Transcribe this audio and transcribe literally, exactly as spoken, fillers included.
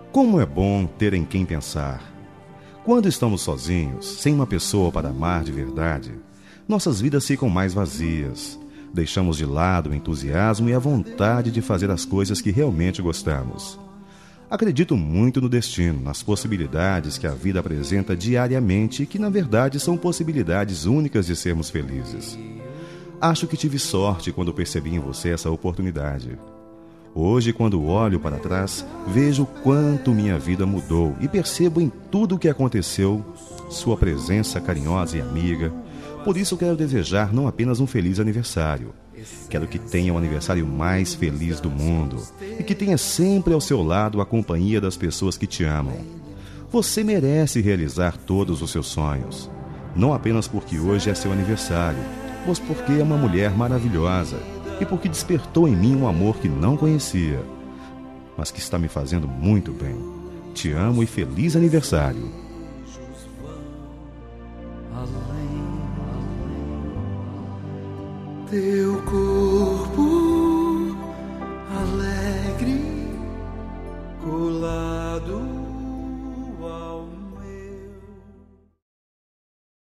Como é bom ter em quem pensar. Quando estamos sozinhos, sem uma pessoa para amar de verdade, nossas vidas ficam mais vazias. Deixamos de lado o entusiasmo e a vontade de fazer as coisas que realmente gostamos. Acredito muito no destino, nas possibilidades que a vida apresenta diariamente e que, na verdade, são possibilidades únicas de sermos felizes. Acho que tive sorte quando percebi em você essa oportunidade. Hoje, quando olho para trás, vejo quanto minha vida mudou e percebo em tudo o que aconteceu sua presença carinhosa e amiga. Por isso quero desejar não apenas um feliz aniversário. Quero que tenha o aniversário mais feliz do mundo e que tenha sempre ao seu lado a companhia das pessoas que te amam. Você merece realizar todos os seus sonhos, não apenas porque hoje é seu aniversário, mas porque é uma mulher maravilhosa e porque despertou em mim um amor que não conhecia, mas que está me fazendo muito bem. Te amo e feliz aniversário. Teu coração